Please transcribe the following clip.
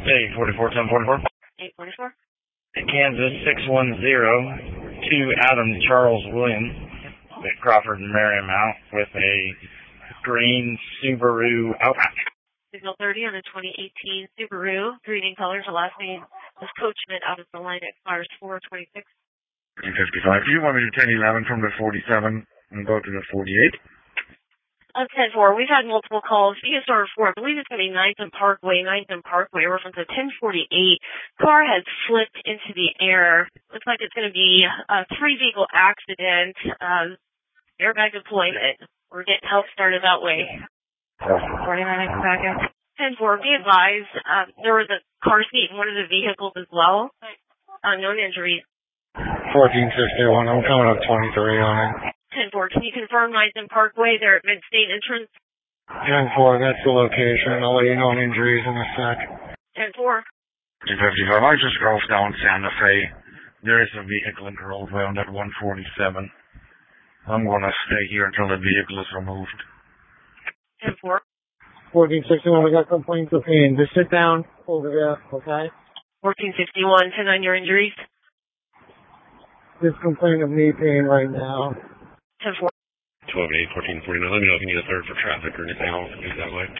Hey, 44, 1044. 844. Kansas 610 to Adam Charles Williams at Crawford and Marymount with a green Subaru Outback. Signal 30 on the 2018 Subaru. Greeting colors. The last name was Coachman out of the line. Expires 426. 55. Do you want me to 1011 from the 47 and go to the 48? 10-4. We've had multiple calls. CSR 4, I believe it's going to be 9th and Parkway. 9th and Parkway. Reference to 1048. Car has slipped into the air. Looks like it's going to be a 3-vehicle accident. Airbag deployment. We're getting help started that way. 49 seconds. 10-4. Be advised, there was a car seat in one of the vehicles as well. Known injuries. 1461. I'm coming up 23 on it. 10-4, can you confirm 9th and Parkway? They're at Mid-State Entrance. 10-4, that's the location. I'll let you know on injuries in a sec. 10-4. 255, I just drove down Santa Fe. There is a vehicle in the road around at 147. I'm going to stay here until the vehicle is removed. 10-4. 1461, we got complaints of pain. Just sit down over there, okay? 1461, 10 on your injuries. Just complaint of knee pain right now. 10-4. 12-8, 1449. Let me know if you need a third for traffic or anything else. That way.